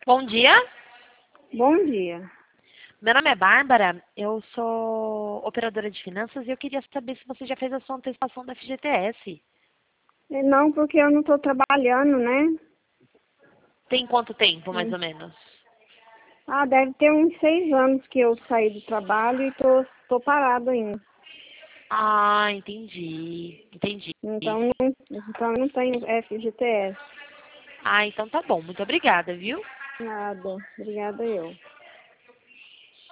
Bom dia, Bom dia. meu nome é Bárbara, eu sou operadora de finanças e eu queria saber se você já fez a sua antecipação da FGTS. Não, porque eu não estou trabalhando, né? Tem quanto tempo, mais Hum. ou menos? Deve ter uns 6 anos que eu saí do trabalho e tô parado ainda. Ah, entendi. Então eu não tenho FGTS. Ah, então tá bom, muito obrigada, viu? Nada. Obrigada eu.